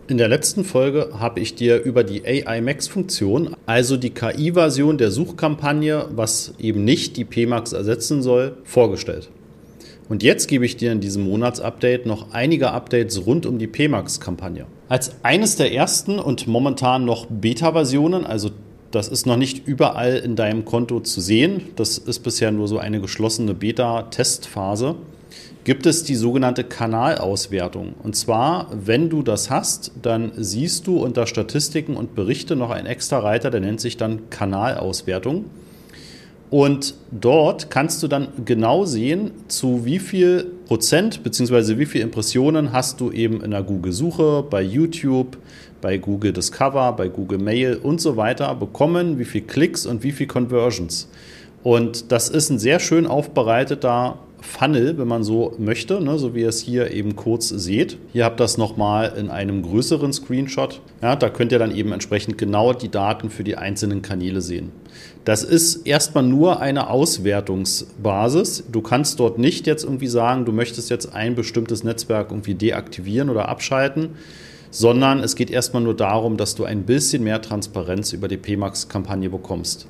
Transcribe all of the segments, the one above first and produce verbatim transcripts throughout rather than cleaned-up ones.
In der letzten Folge habe ich dir über die A I Max-Funktion, also die K I-Version der Suchkampagne, was eben nicht die P MAX ersetzen soll, vorgestellt. Und jetzt gebe ich dir in diesem Monatsupdate noch einige Updates rund um die P MAX-Kampagne. Als eines der ersten und momentan noch Beta-Versionen, also das ist noch nicht überall in deinem Konto zu sehen, das ist bisher nur so eine geschlossene Beta-Testphase, gibt es die sogenannte Kanalauswertung. Und zwar, wenn du das hast, dann siehst du unter Statistiken und Berichte noch einen extra Reiter, der nennt sich dann Kanalauswertung. Und dort kannst du dann genau sehen, zu wie viel Prozent bzw. wie viele Impressionen hast du eben in der Google-Suche, bei YouTube, bei Google Discover, bei Google Mail und so weiter bekommen, wie viele Klicks und wie viele Conversions. Und das ist ein sehr schön aufbereiteter Funnel, wenn man so möchte, ne, so wie ihr es hier eben kurz seht. Hier habt ihr das nochmal in einem größeren Screenshot. Ja, da könnt ihr dann eben entsprechend genau die Daten für die einzelnen Kanäle sehen. Das ist erstmal nur eine Auswertungsbasis. Du kannst dort nicht jetzt irgendwie sagen, du möchtest jetzt ein bestimmtes Netzwerk irgendwie deaktivieren oder abschalten, sondern es geht erstmal nur darum, dass du ein bisschen mehr Transparenz über die P MAX-Kampagne bekommst.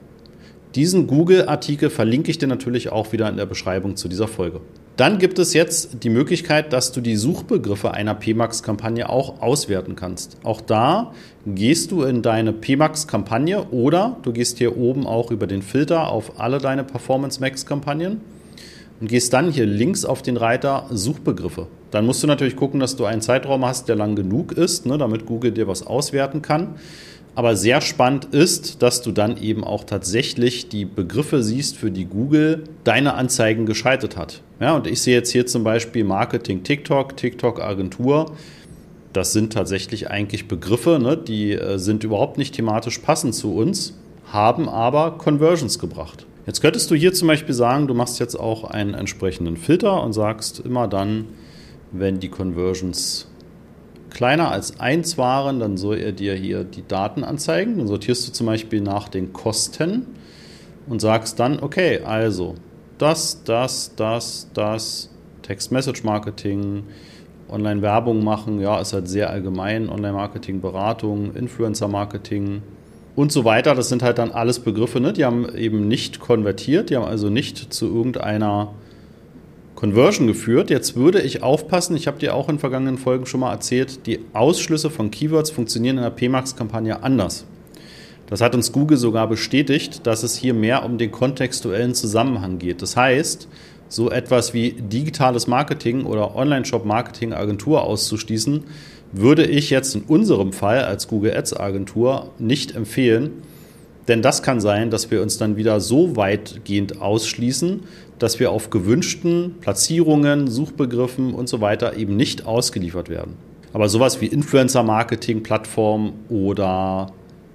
Diesen Google-Artikel verlinke ich dir natürlich auch wieder in der Beschreibung zu dieser Folge. Dann gibt es jetzt die Möglichkeit, dass du die Suchbegriffe einer P MAX-Kampagne auch auswerten kannst. Auch da gehst du in deine P MAX-Kampagne oder du gehst hier oben auch über den Filter auf alle deine Performance Max-Kampagnen und gehst dann hier links auf den Reiter Suchbegriffe. Dann musst du natürlich gucken, dass du einen Zeitraum hast, der lang genug ist, ne, damit Google dir was auswerten kann. Aber sehr spannend ist, dass du dann eben auch tatsächlich die Begriffe siehst, für die Google deine Anzeigen geschaltet hat. Ja, und ich sehe jetzt hier zum Beispiel Marketing TikTok, TikTok Agentur. Das sind tatsächlich eigentlich Begriffe, ne, die äh, sind überhaupt nicht thematisch passend zu uns, haben aber Conversions gebracht. Jetzt könntest du hier zum Beispiel sagen, du machst jetzt auch einen entsprechenden Filter und sagst immer dann, wenn die Conversions kleiner als eins waren, dann soll er dir hier die Daten anzeigen. Dann sortierst du zum Beispiel nach den Kosten und sagst dann, okay, also das, das, das, das, Text-Message-Marketing, Online-Werbung machen, ja, ist halt sehr allgemein, Online-Marketing, Beratung, Influencer-Marketing und so weiter. Das sind halt dann alles Begriffe, ne? Die haben eben nicht konvertiert, die haben also nicht zu irgendeiner Conversion geführt. Jetzt würde ich aufpassen, ich habe dir auch in vergangenen Folgen schon mal erzählt, die Ausschlüsse von Keywords funktionieren in der P MAX-Kampagne anders. Das hat uns Google sogar bestätigt, dass es hier mehr um den kontextuellen Zusammenhang geht. Das heißt, so etwas wie digitales Marketing oder Online-Shop-Marketing-Agentur auszuschließen, würde ich jetzt in unserem Fall als Google Ads-Agentur nicht empfehlen. Denn das kann sein, dass wir uns dann wieder so weitgehend ausschließen, dass wir auf gewünschten Platzierungen, Suchbegriffen und so weiter eben nicht ausgeliefert werden. Aber sowas wie Influencer-Marketing-Plattform oder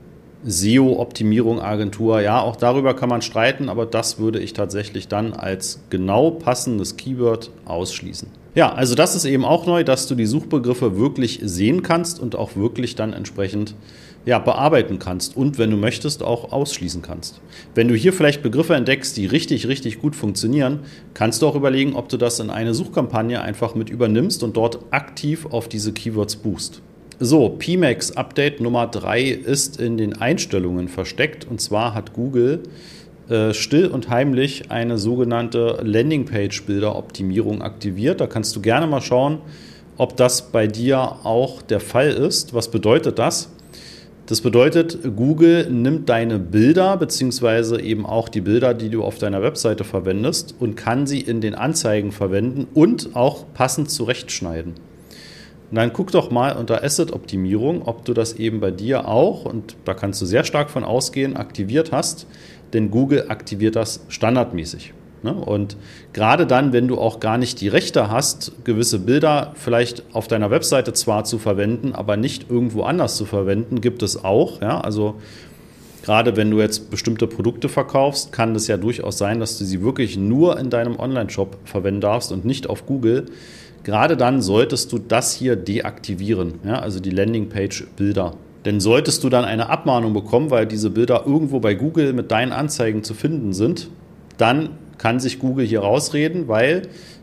S E O-Optimierung, Agentur, ja, auch darüber kann man streiten, aber das würde ich tatsächlich dann als genau passendes Keyword ausschließen. Ja, also das ist eben auch neu, dass du die Suchbegriffe wirklich sehen kannst und auch wirklich dann entsprechend ja, bearbeiten kannst und, wenn du möchtest, auch ausschließen kannst. Wenn du hier vielleicht Begriffe entdeckst, die richtig, richtig gut funktionieren, kannst du auch überlegen, ob du das in eine Suchkampagne einfach mit übernimmst und dort aktiv auf diese Keywords buchst. So, P MAX Update Nummer drei ist in den Einstellungen versteckt, und zwar hat Google äh, still und heimlich eine sogenannte Landingpage-Bilder-Optimierung aktiviert. Da kannst du gerne mal schauen, ob das bei dir auch der Fall ist. Was bedeutet das? Das bedeutet, Google nimmt deine Bilder beziehungsweise eben auch die Bilder, die du auf deiner Webseite verwendest, und kann sie in den Anzeigen verwenden und auch passend zurechtschneiden. Und dann guck doch mal unter Asset-Optimierung, ob du das eben bei dir auch, und da kannst du sehr stark von ausgehen, aktiviert hast, denn Google aktiviert das standardmäßig. Und gerade dann, wenn du auch gar nicht die Rechte hast, gewisse Bilder vielleicht auf deiner Webseite zwar zu verwenden, aber nicht irgendwo anders zu verwenden, gibt es auch. Ja? Also gerade wenn du jetzt bestimmte Produkte verkaufst, kann es ja durchaus sein, dass du sie wirklich nur in deinem Online-Shop verwenden darfst und nicht auf Google. Gerade dann solltest du das hier deaktivieren, ja? Also die Landingpage-Bilder. Denn solltest du dann eine Abmahnung bekommen, weil diese Bilder irgendwo bei Google mit deinen Anzeigen zu finden sind, dann kann sich Google hier rausreden, weil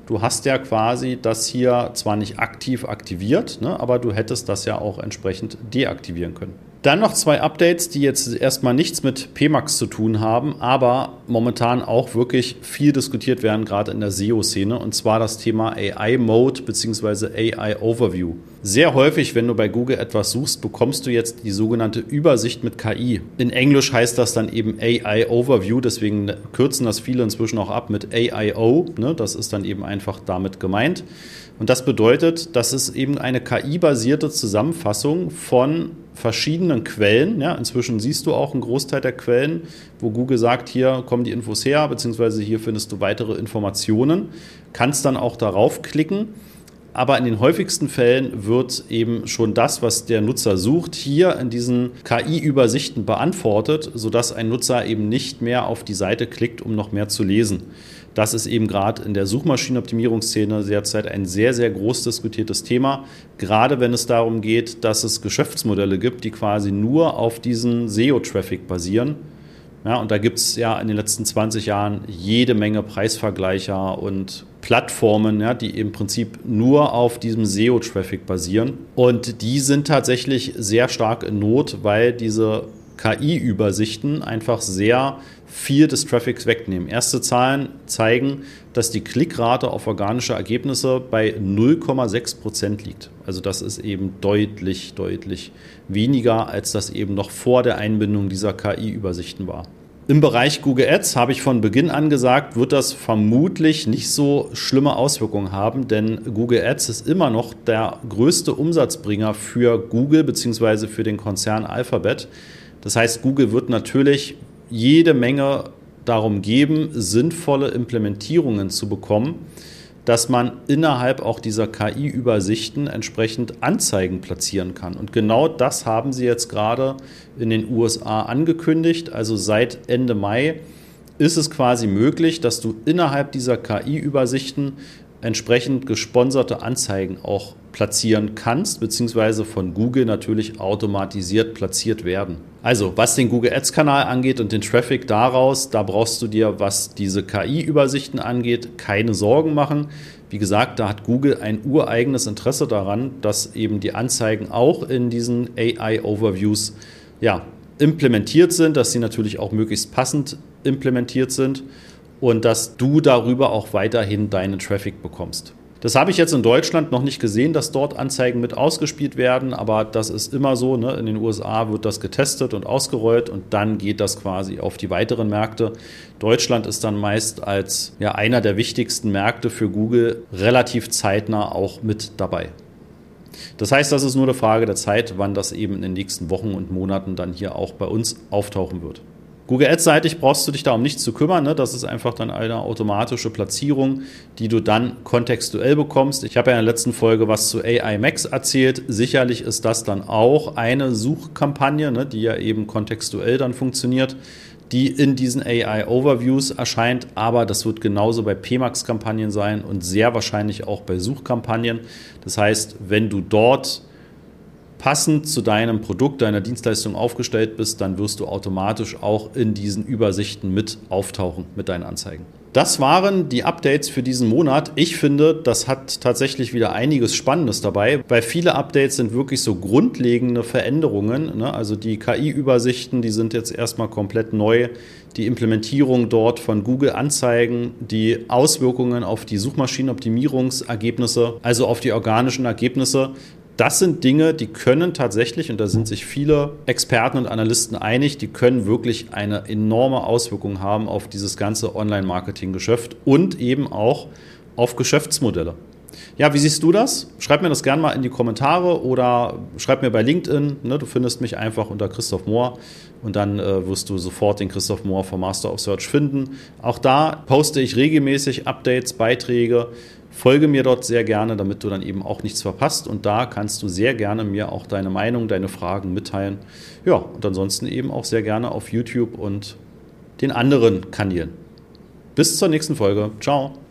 du hast ja quasi das hier zwar nicht aktiv aktiviert, ne, aber du hättest das ja auch entsprechend deaktivieren können. Dann noch zwei Updates, die jetzt erstmal nichts mit P MAX zu tun haben, aber momentan auch wirklich viel diskutiert werden, gerade in der S E O-Szene, und zwar das Thema A I-Mode bzw. A I-Overview. Sehr häufig, wenn du bei Google etwas suchst, bekommst du jetzt die sogenannte Übersicht mit K I. In Englisch heißt das dann eben A I-Overview, deswegen kürzen das viele inzwischen auch ab mit A I O. Ne? Das ist dann eben einfach damit gemeint. Und das bedeutet, dass es eben eine K I-basierte Zusammenfassung von verschiedenen Quellen, ja, inzwischen siehst du auch einen Großteil der Quellen, wo Google sagt, hier kommen die Infos her, beziehungsweise hier findest du weitere Informationen, kannst dann auch darauf klicken, aber in den häufigsten Fällen wird eben schon das, was der Nutzer sucht, hier in diesen K I-Übersichten beantwortet, sodass ein Nutzer eben nicht mehr auf die Seite klickt, um noch mehr zu lesen. Das ist eben gerade in der Suchmaschinenoptimierungsszene derzeit ein sehr, sehr groß diskutiertes Thema, gerade wenn es darum geht, dass es Geschäftsmodelle gibt, die quasi nur auf diesen S E O-Traffic basieren. Ja, und da gibt es ja in den letzten zwanzig Jahren jede Menge Preisvergleicher und Plattformen, ja, die im Prinzip nur auf diesem S E O-Traffic basieren. Und die sind tatsächlich sehr stark in Not, weil diese K I-Übersichten einfach sehr viel des Traffics wegnehmen. Erste Zahlen zeigen, dass die Klickrate auf organische Ergebnisse bei null Komma sechs Prozent liegt. Also das ist eben deutlich, deutlich weniger, als das eben noch vor der Einbindung dieser K I-Übersichten war. Im Bereich Google Ads habe ich von Beginn an gesagt, wird das vermutlich nicht so schlimme Auswirkungen haben, denn Google Ads ist immer noch der größte Umsatzbringer für Google bzw. für den Konzern Alphabet. Das heißt, Google wird natürlich jede Menge darum geben, sinnvolle Implementierungen zu bekommen, dass man innerhalb auch dieser K I-Übersichten entsprechend Anzeigen platzieren kann. Und genau das haben sie jetzt gerade in den U S A angekündigt. Also seit Ende Mai ist es quasi möglich, dass du innerhalb dieser K I-Übersichten entsprechend gesponserte Anzeigen auch platzieren kannst, beziehungsweise von Google natürlich automatisiert platziert werden. Also, was den Google Ads-Kanal angeht und den Traffic daraus, da brauchst du dir, was diese K I-Übersichten angeht, keine Sorgen machen. Wie gesagt, da hat Google ein ureigenes Interesse daran, dass eben die Anzeigen auch in diesen A I-Overviews ja, implementiert sind, dass sie natürlich auch möglichst passend implementiert sind und dass du darüber auch weiterhin deinen Traffic bekommst. Das habe ich jetzt in Deutschland noch nicht gesehen, dass dort Anzeigen mit ausgespielt werden, aber das ist immer so, ne? In den U S A wird das getestet und ausgerollt und dann geht das quasi auf die weiteren Märkte. Deutschland ist dann meist als ja, einer der wichtigsten Märkte für Google relativ zeitnah auch mit dabei. Das heißt, das ist nur eine Frage der Zeit, wann das eben in den nächsten Wochen und Monaten dann hier auch bei uns auftauchen wird. Google Ads-seitig brauchst du dich da um nichts zu kümmern. Ne? Das ist einfach dann eine automatische Platzierung, die du dann kontextuell bekommst. Ich habe ja in der letzten Folge was zu A I Max erzählt. Sicherlich ist das dann auch eine Suchkampagne, ne, die ja eben kontextuell dann funktioniert, die in diesen A I-Overviews erscheint. Aber das wird genauso bei P MAX-Kampagnen sein und sehr wahrscheinlich auch bei Suchkampagnen. Das heißt, wenn du dort passend zu deinem Produkt, deiner Dienstleistung aufgestellt bist, dann wirst du automatisch auch in diesen Übersichten mit auftauchen mit deinen Anzeigen. Das waren die Updates für diesen Monat. Ich finde, das hat tatsächlich wieder einiges Spannendes dabei, weil viele Updates sind wirklich so grundlegende Veränderungen. Ne? Also die K I-Übersichten, die sind jetzt erstmal komplett neu. Die Implementierung dort von Google-Anzeigen, die Auswirkungen auf die Suchmaschinenoptimierungsergebnisse, also auf die organischen Ergebnisse. Das sind Dinge, die können tatsächlich, und da sind sich viele Experten und Analysten einig, die können wirklich eine enorme Auswirkung haben auf dieses ganze Online-Marketing-Geschäft und eben auch auf Geschäftsmodelle. Ja, wie siehst du das? Schreib mir das gerne mal in die Kommentare oder schreib mir bei LinkedIn. Ne, du findest mich einfach unter Christoph Mohr und dann äh, wirst du sofort den Christoph Mohr vom Master of Search finden. Auch da poste ich regelmäßig Updates, Beiträge. Folge mir dort sehr gerne, damit du dann eben auch nichts verpasst. Und da kannst du sehr gerne mir auch deine Meinung, deine Fragen mitteilen. Ja, und ansonsten eben auch sehr gerne auf YouTube und den anderen Kanälen. Bis zur nächsten Folge. Ciao.